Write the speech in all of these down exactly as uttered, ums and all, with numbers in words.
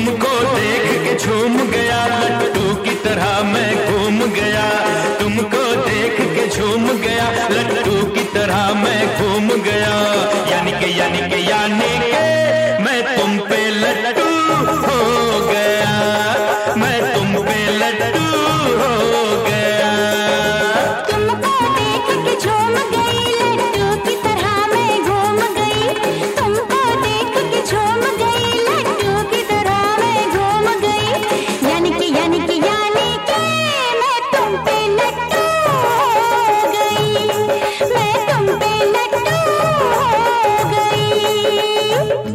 तुमको देख के झूम गया, लट्टू की तरह मैं घूम गया। तुमको देख के झूम गया, लट्टू की तरह मैं घूम गया। यानी के यानी के यानी के मैं तुम पे लट्टू हो गया, मैं तुम पे लट्टू हो गया। तुमको देख के झूम गई, लट्टू की तरह मैं घूम गई। तुमको देख के झूम गई, लट्टू की तरह मैं घूम गई। यानी कि यानी कि यानी कि मैं तुम पे लट्टू हो गई, मैं तुम पे लट्टू हो गई।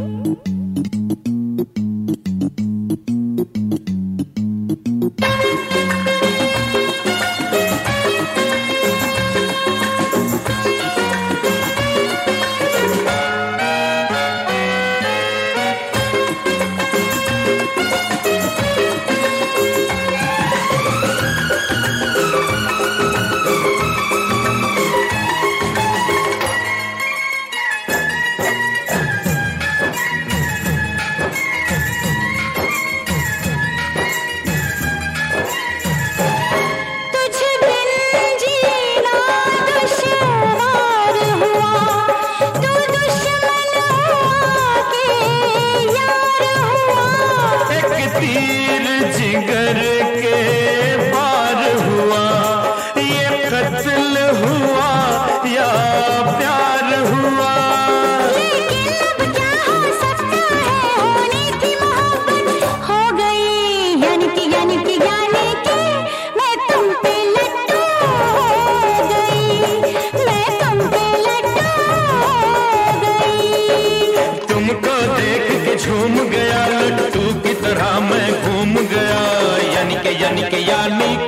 तीर जिगर के पार हुआ, ये कत्ल हुआ या प्यार हुआ। लेकिन अब क्या हो सकता है, होने की मोहब्बत हो गई। यानी कि यानी कि यानी कि मैं तुम पे लट्टू हो गई, मैं तुम पे लट्टू हो गई। तुमको देख के झूम गया, लट्टू की तरह मैं घूम गया। यानी के यानी के यानी